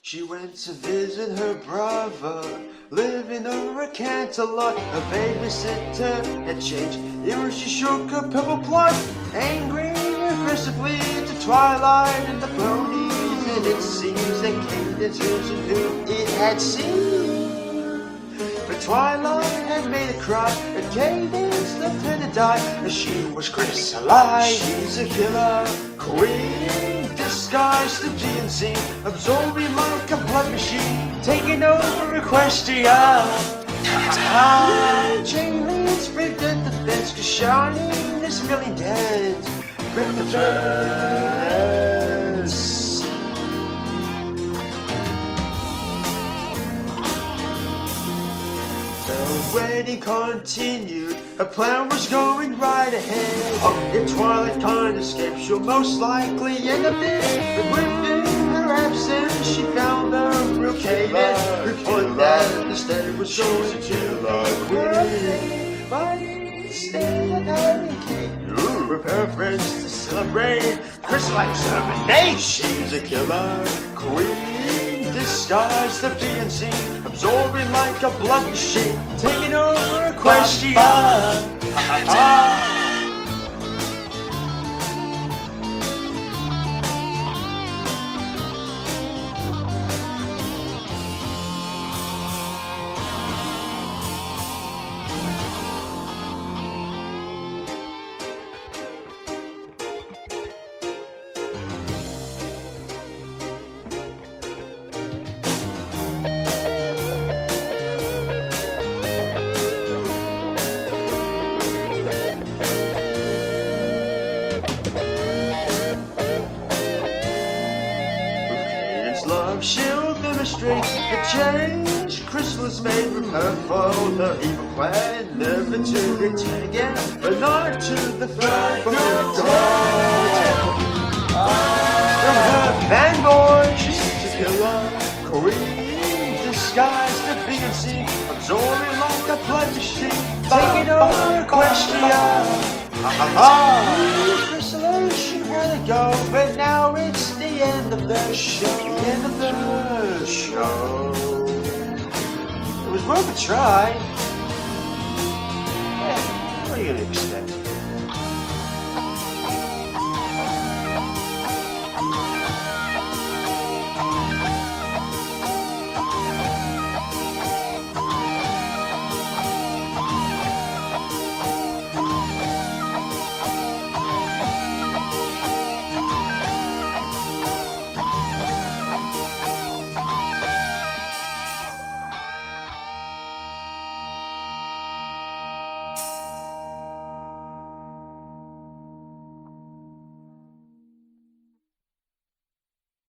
She went to visit her brother, living over a Canterlot. Her babysitter had changed, even she shook her purple plot. Angry aggressively to Twilight and the ponies, and it seems that Cadence wasn't who it had seen. But Twilight had made her cry, and Cadence left her to die, as she was crystallized. She's a killer queen, disguised to GNC, absorbing like a blood machine, taking over Equestria. Chain leads rigged at the fence, cause Shining is really dead. Rip the dress. The wedding continued, her plan was going right ahead. If Twilight can't escape, she'll most likely end up dead. But within her absence, she found the real Cadence, who thought that instead was going to kill queen. But instead of having Kate, with her friends to celebrate Crystallite's termination. She's a killer queen, disguised of DNC, absorbing like a blood machine, taking over Equestria. Love shield demonstrate the change Crystal has made from her foe. Her evil plan never to return again, but not to the fight for her God. From her fanboy, she's a killer queen, disguised to BNC, absorbing like a blood machine, taking over Equestria. Crystal, she had to go, but now it's the end of the show. The end of the show. It was worth a try. What are you gonna expect?